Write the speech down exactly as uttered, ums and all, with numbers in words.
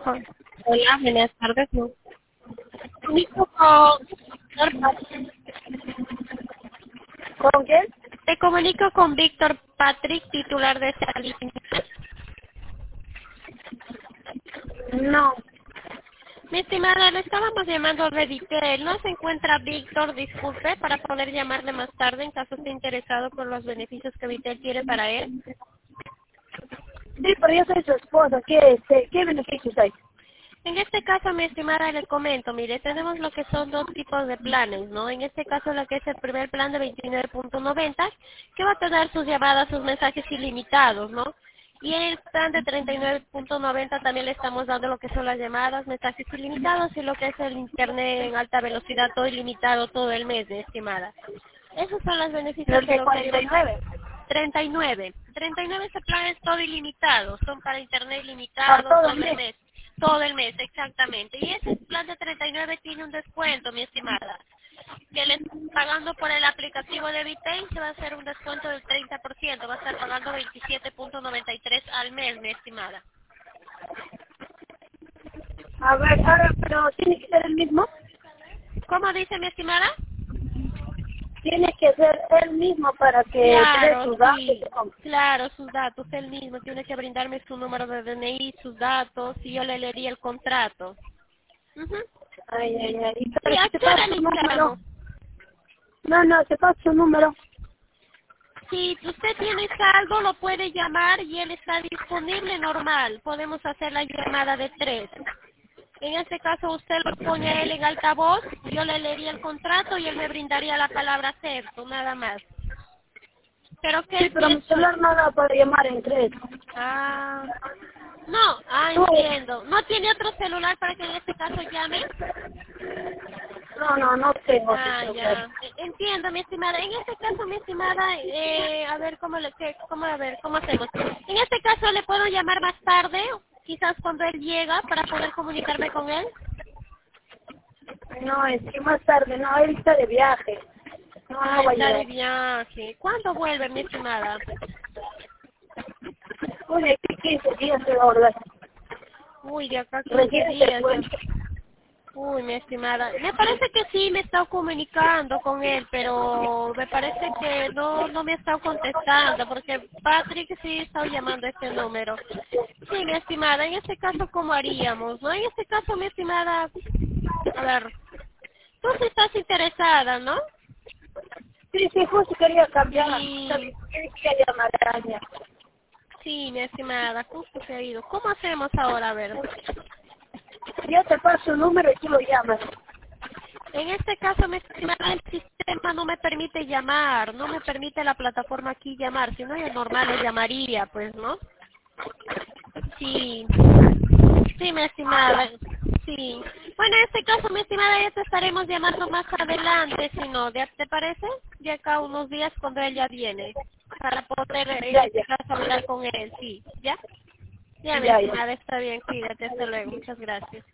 Hola, buenas tardes. ¿No? Comunico con Víctor Patrick. ¿Con quién? Te comunico con Víctor Patrick, titular de esta línea. No. Mi estimada, le estábamos llamando de Vitel. ¿No se encuentra Víctor? Disculpe, para poder llamarle más tarde en caso esté interesado por los beneficios que Vitel tiene para él. Sí, pero yo soy su esposa. ¿Qué, este, ¿qué beneficios hay? En este caso, mi estimada, le comento, mire, tenemos lo que son dos tipos de planes, ¿no? En este caso, lo que es el primer plan de veintinueve punto noventa, que va a tener sus llamadas, sus mensajes ilimitados, ¿no? Y en el plan de treinta y nueve punto noventa también le estamos dando lo que son las llamadas, mensajes ilimitados y lo que es el internet en alta velocidad, todo ilimitado todo el mes, mi estimada. Esos son los beneficios ¿Los que de le cuarenta y ofrecemos. nueve? treinta y nueve. treinta y nueve este plan es todo ilimitado, son para internet ¿A ilimitado todo todo el el mes? mes. Todo el mes, exactamente. Y ese plan de treinta y nueve tiene un descuento, mi estimada. Que le está pagando por el aplicativo de Vitel se va a hacer un descuento del treinta por ciento. Va a estar pagando veintisiete punto noventa y tres al mes, mi estimada. A ver, ahora, pero ¿tiene que ser el mismo? ¿Cómo dice mi estimada? Tiene que ser el mismo para que dé Claro, sus datos. sí. Claro, sus datos, él mismo. Tiene que brindarme su número de D N I, sus datos, y yo le leería el contrato. Ujú. Ay, ay, ay. Y ¿Y pero a si te qué paso hora su le número. llamo? No, no, te paso su número. Si usted tiene saldo, lo puede llamar y él está disponible normal. Podemos hacer la llamada de tres. En este caso, usted lo pone a él en altavoz, yo le leería el contrato y él me brindaría la palabra acepto, nada más. Pero que Sí, él pero mi piensa... celular no da para llamar en tres. Ah, no, ah, Tú, entiendo. ¿No tiene otro celular para que en este caso llame? no, no, no tengo su Ah, celular. ya. E- Entiendo, mi estimada. En este caso, mi estimada, eh, a ver cómo le, qué, cómo a ver, cómo hacemos. En este caso, le puedo llamar más tarde, quizás cuando él llega, para poder comunicarme con él. No, es que más tarde, no, él está de viaje. No, Ah, no va a está de llegar. viaje. ¿Cuándo vuelve, mi estimada? Oye, aquí quince días se va a volver. Uy, de acá a quince Recién se días fue. ya. Uy, mi estimada. Me parece que sí me he estado comunicando con él, pero me parece que no no me ha estado contestando, porque Patrick sí ha estado llamando a este número. Sí, mi estimada, en este caso, ¿cómo haríamos? ¿No? En este caso, mi estimada, a ver, tú sí estás interesada, ¿no? Sí, sí, justo quería cambiar. Sí, Quería llamar a ella. sí, mi estimada, justo se ha ido. ¿Cómo hacemos ahora? A ver. Yo te paso el número y tú lo llamas. En este caso, mi estimada, el sistema no me permite llamar, no me permite la plataforma aquí llamar, si no yo normal le llamaría, pues, ¿no? Sí, sí, mi estimada, sí. Bueno, en este caso, mi estimada, ya te estaremos llamando más adelante, si no, ¿ya te parece? De acá a unos días cuando él ya viene, para poder, en Ya, este ya. caso, hablar con él, sí, ¿ya? Ya, mi Ya, ya. estimada, está bien, cuídate, hasta luego, muchas gracias.